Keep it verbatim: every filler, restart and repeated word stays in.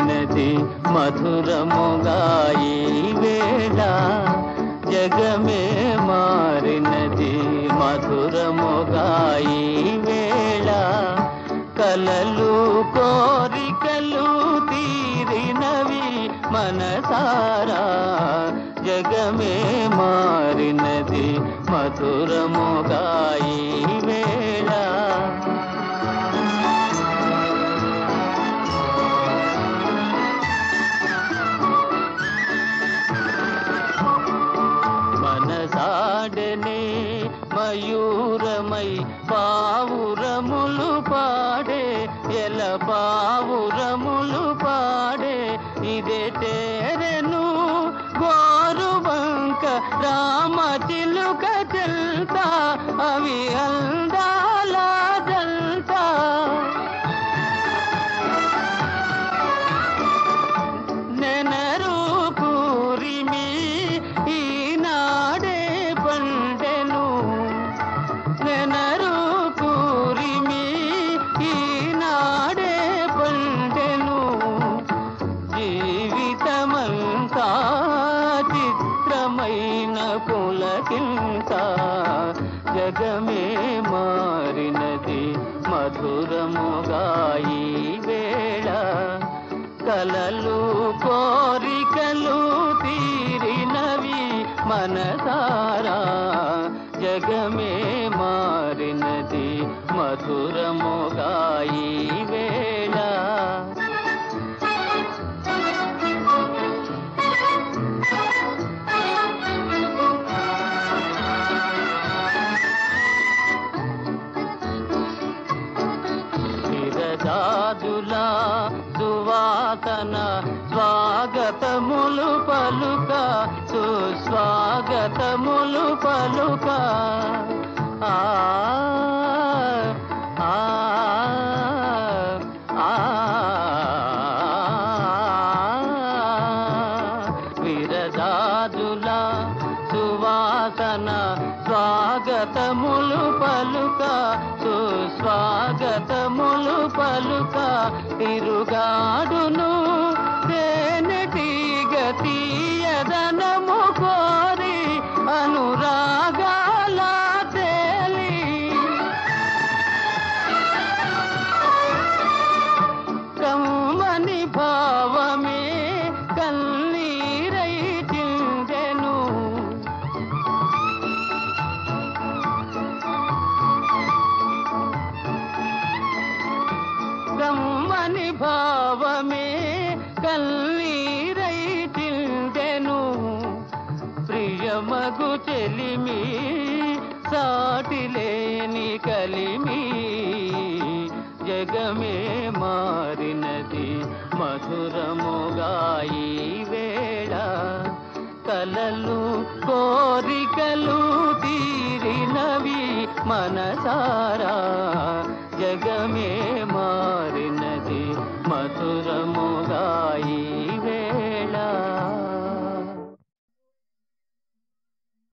మారినది మధురముగా ఈ వేళ జగమే మారినది మధురముగా ఈ వేళ కలలు కోరికలు తీరినవి మనసారా జగమే మారినది మధురముగా ఈ వేళ మనసాడనే మయూరమై పావురములు పాడే ఎల పావురములు పాడే ఇదే తేరెను గోరుబంక రామ చిలుక చెల్తా అవి అందాల జల్తా నెనరు కూరిమి ఈనాడే పండెను నెనరు కూరిమి ఈనాడే పండెను జీవితమంతా చిత్రమైన పులకింత జగమే మారినది మధురముగా ఈ వేళ కలలు కోరికలు తీరినవి మనసారా జగమే మారినది మధురముగా ఈ వేళ విరజాజులా సువాసన స్వాగతములు పలుక సుస్వాగతములు పలుక ఆ ఆ ఆ విరజాజులా సువాసన స్వాగతములు పలుక సుస్వాగతములు పలుక తిరుగాడును తేనెటీగ తీయదనము కోరి అనురాగాల తేలి కమ్మని భావమే కన్నీరై చిందెను కమ్మని భావమే కన్నీరై చిందెను ప్రియమగు చెలిమి సాటిలేని కలిమి జగమే మారినది మధురముగా ఈ వేళ కలలు కోరికలు తీరినవి మనసారా జగమే మారినది మధురముగా ఈ